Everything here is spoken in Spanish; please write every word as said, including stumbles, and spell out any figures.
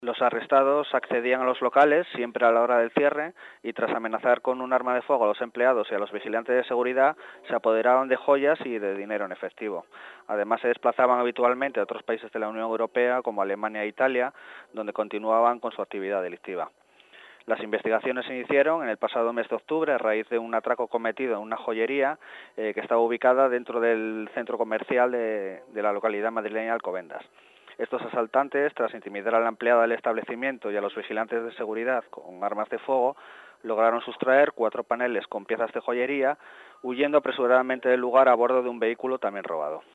Los arrestados accedían a los locales siempre a la hora del cierre y tras amenazar con un arma de fuego a los empleados y a los vigilantes de seguridad se apoderaban de joyas y de dinero en efectivo. Además se desplazaban habitualmente a otros países de la Unión Europea como Alemania e Italia, donde continuaban con su actividad delictiva. Las investigaciones se iniciaron en el pasado mes de octubre a raíz de un atraco cometido en una joyería eh, que estaba ubicada dentro del centro comercial de, de la localidad madrileña de Alcobendas. Estos asaltantes, tras intimidar a la empleada del establecimiento y a los vigilantes de seguridad con armas de fuego, lograron sustraer cuatro paneles con piezas de joyería, huyendo apresuradamente del lugar a bordo de un vehículo también robado.